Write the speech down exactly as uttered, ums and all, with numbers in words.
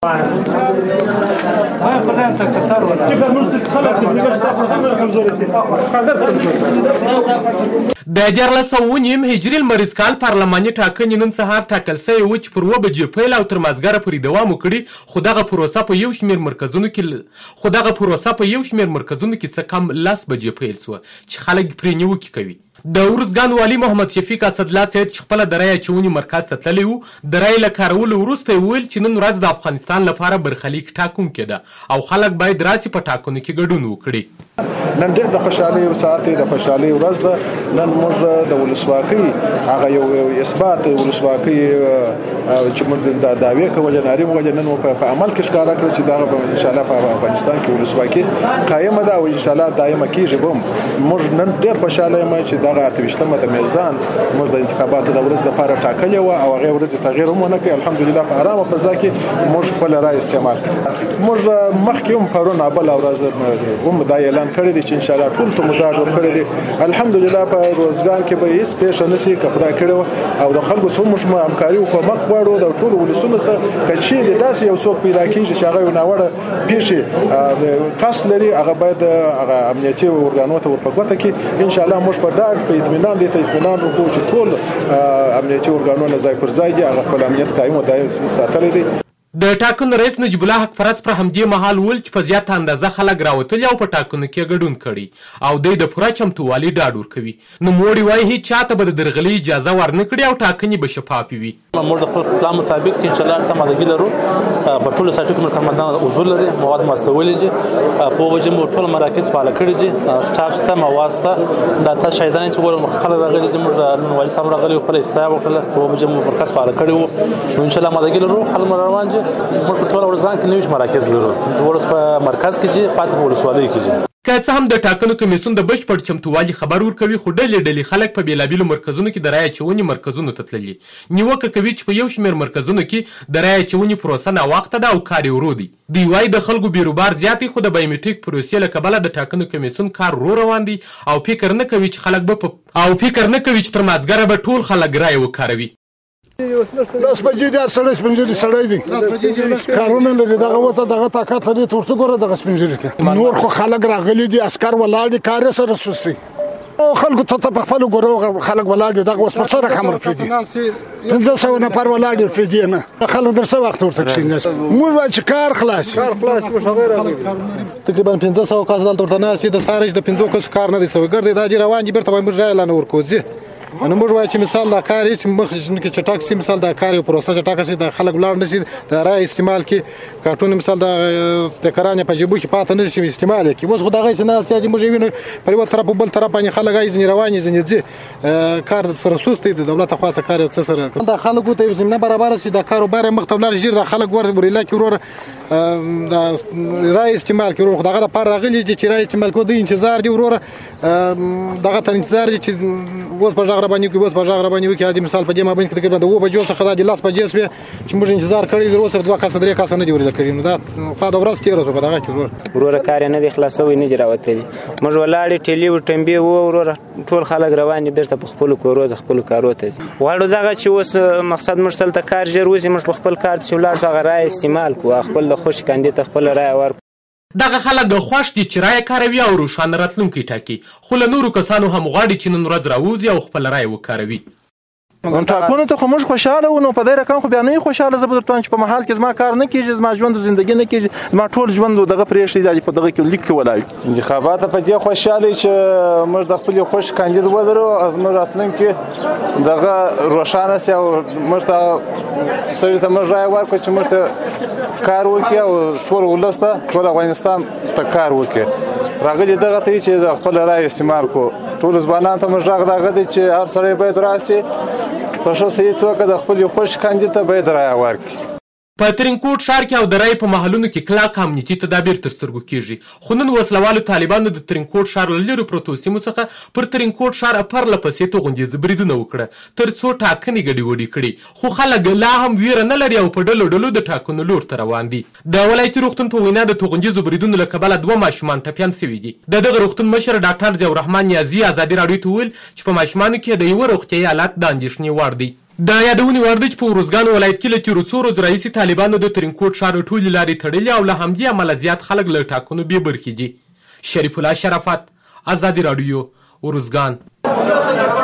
د دیارلس سوه اوه نیم هجري لمریز کال پارلماني ټاکنې نن سهار ټاکل سوې وه چې پر اوه بجې پیل او تر مازدیګره پورې دوام وکړي، خو دغه پروسه په یو شمېر مرکزونو کې خو دغه پروسه په یو شمېر مرکزونو کې څه کم لس بجې پیل سوه چې خلک پرې نیوکې کوي. د ارزګان والي محمد شفیق اسدالله صاحب چې خپله د رایې اچونې مرکز ته تللی و، د رایې له کارولو وروسته یې وویل چې نن ورځ د افغانستان لپاره برخلیک ټاکونکې ده او خلک باید راسي په ټاکنو کې ګډون وکړي. نن ډېر د خوشحالۍ ساعت دی، د خوشحالۍ ورځ ده. نن موږ د ولسواکۍ هغه یو اثبات ولسواکۍ چې موږ د دعوې کولې نارې وویل نن په عمل کې ښکاره کړه چې دغه به انشاءالله په افغانستان کې ولسواکي قایمه ده او انشاءالله دایمه کېږي به. موږ نن ډېر خوشحاله یم چې دغه اته ویشتمه د میزان موږ د انتخاباتو د ورځ لپاره ټاکلې وه او هغې ورځې تغییر هم ونه کړي. الحمدلله په ارامه فضا کې موږ خپله رایه استعمال کړو. موږ مخکې هم پرون بله ورځ هم دا اعلان کړی دی چې انشاءالله ټول ته مو ډاډ ورکړی دی. الحمدلله په روزګان کې به هېڅ پیښه نه شي که خدای کړې وه او د خلکو سره موږ همکاري وکړو، مخ غواړو د ټولو ولسونو سره که چیرې داسې یو څوک پیدا کېږي چې هغه یو ناوړه پیښې قصد لري هغه باید هغه امنیتي ارګانو ته ور په ګوته کړي. انشاءالله موږ په ډاډ په اطمینان دې ته اطمینان وکړو چې ټول امنیتي ارګانونه ځای پر ځای دي، هغه خپل امنیت قایم او دایم ساتلی دی. د ټاکنو رئیس نجیب الله حق پرست پر همدې مهال وویل چې په زیاته اندازه خلک راوتلي او په ټاکنو کې ګډون کړي او دوی د پوره چمتووالي ډاډ ورکوي. نوموړي وایي هېڅ چاته به د درغلۍ اجازه ورنه کړي او ټاکنې به شفافې وي. موږ د خپل پلان مطابق انشاءالله سمادګي لرو، په ټولو سایټو کې کارمندان حضور لري، مواد مستولي دي، په وجه مو ټول مراکز فعال کړي دي، سټاف شته، مواد شته. دا تاسو شایدان چې ګورم خلک راغلي دي، موږ نن والي صاحب راغلي خپل افتتاح وکړله، په وجه مو مرکز فعال کړی وو. انشاءالله مادګي لرو، خلک روان دي. موږ په ټول ورځان کې نوي مراکز لرو، ورس په مرکز کې چې پاتې په ولسوالۍ کې دي. که څه هم د ټاکنو کمیسیون د بشپړ چمتووالي خبر ورکوي، خو ډلې ډلې خلک په بېلابېلو مرکزونو کې د رایې اچونې مرکزونو ته تللي. نیوکه کوي چې په یو شمېر مرکزونو کې د رایې اچونې پروسه ناوخته ده او کار یې ورو دی. دوی وایي د خلکو بیروبار زیات دی، خو د بایومټریک پروسې له کبله د ټاکنو کمیسیون کار ورو روان دی او فکر نه کوي چې خلک به او فکر نه کوي چې تر مازدیګره به ټول خلک رایې وکاروي. لس بجې دی، هر سړی سپین ږیري سړی دی، کارونه لري، دغه ورته دغه طاقت لري، ته ورته ګوره دغه سپین ږیري ته. نور خو خلک راغلي دي، عسکر ولاړ دي، کار یې سره سوسي او خلکو ته ته په خپلو ګورو خلک ولاړ دي. دغه اوس پر څه رقم ورپرېږدي، پنځه سوه نفر ولاړ دي ورپرېږدي نه. خلک در څه وخت ورته کښېناست، موږ وایو چې کار خلاص تقریبا پنځه سوه کس دلته ورته ناست دي. د سهار د پنځو کسو کار نه دی سوی، ګرد دا دي روان دي، بېرته به موږ رایه لا نه ورکوو ځي. نو موږ وایو چې مثال دا کار هېڅ مخکې کې چټک شي، مثال دا کار یو پروسه چټکه شي، د خلک ولاړ نه شي، د رایې استعمال کړي، کارټونه مثال د کرانې په جیبو کې پاته نه شي استعمال یې کړي. اوس خو دغه هسې ناست چې موږ یې وینو پر یوه طرف بل طرف باندې خلک هغه ځینې روان دي ځینې ځي، کار سره سست دی، د دولت خوا څخه کار یو څه سره د خلکو ته یو زمینه برابره شي، د کاروبار یې مخ ته ولاړ شي، ژر د خلک ور ور علاقې وروره د رایې استعمال کړي. وروره دغه لپاره راغلي دي چې رایې استعمال کړو، د انتظار دي وروره دغه ته انتظار دي چې اوس په غږ راباندې کوي، اوس په غږ راباندې وکړي. عادي مثال په دې مابین کې تقریبا د اووه بجو څخه دا د لس بجې شوې چې موږ انتظار کړی دی، اوس دوه کسه درې کسه نه دي ورته کړي. نو دا خوا د ورځ تېره شوه په دغه کې وروره وروره کار یې نه دی خلاص شوی، نه دي راوتلي. موږ ولاړې ټیلې و ټمبې وو وروره، ټول خلک روان دي بېرته په خپلو کورو د خپلو کارو ته ځي. غواړو دغه چې اوس مقصد موږ دلته کار ژر وځي، موږ په خپل کار پسې ولاړ شو، هغه رایه استعمال کړو، خپل د خوښې کاندید ته خپله رایه ورکړو. دغه خلک خوښ دي چې رایه کاروي او روښانه راتلونکی ټاکي، خو له نورو کسانو هم غواړي چې نن ورځ راوځي او خپله رایه وکاروي. ټاکنو ته خو موږ خوشحاله وو، نو په دې رقم خو بیا نه یو خوشحاله. زه به درته وایم چې په محل کې زما کار نه کېږي، زما ژوند او زندګي نه کېږي، زما ټول ژوند دغه پرېښی دی په دغه کې لیک کې ولاړ. انتخابات په دې خوشحاله چې موږ د خپل خوښ کاندید ولرو، از موږ راتلونکي دغه روښانه شي او موږ ته سړي ته موږ رایه ورکړو چې موږ ته کار وکړي او ټول ولس ته ټول افغانستان ته کار وکړي. راغلي دغه ته چې د خپل رایې استعمال کړو. ټول ځوانان ته موږ غږ دغه دی چې هر سړی باید راسي، په ښه صحیح توګه د خپل خوښ کاندید ته باید رایه ورکړي. په ترینکوټ ښار کې او د رایې په محلونو کې کلک امنیتي تدابیر تر سترګو کېږي، خو نن وسلوالو طالبانو د ترینکوټ ښار له لرې پرتو سیمو څخه پر ترینکوټ ښار پرله پسې توغندیز بریدونه وکړه تر څو ټاکنې ګډوډې کړي، خو خلک لا هم ویره نه لري او په ډلو ډلو د ټاکنو لور ته روان دي. د ولایتي روغتون په وینا د توغندیزو بریدونو له کبله دوه ماشومان ټپیان سوي دي. د دغه روغتون مشر ډاکټر ضیاء الرحمن نیازي ازادي راډیو ته وویل چې په ماشومانو کې د یوه روغتیایي حالت د اندېښنې وړ دی. د یادونې وړ ده چې په ارزګان ولایت کې له تېرو څو ورځو راهیسې طالبانو د ترینکوټ ښار ټولې لارې تړلې او له همدې امله زیات خلک له ټاکنو بې برخې دي. شریف الله شرافت، ازادي راډیو، ارزګان.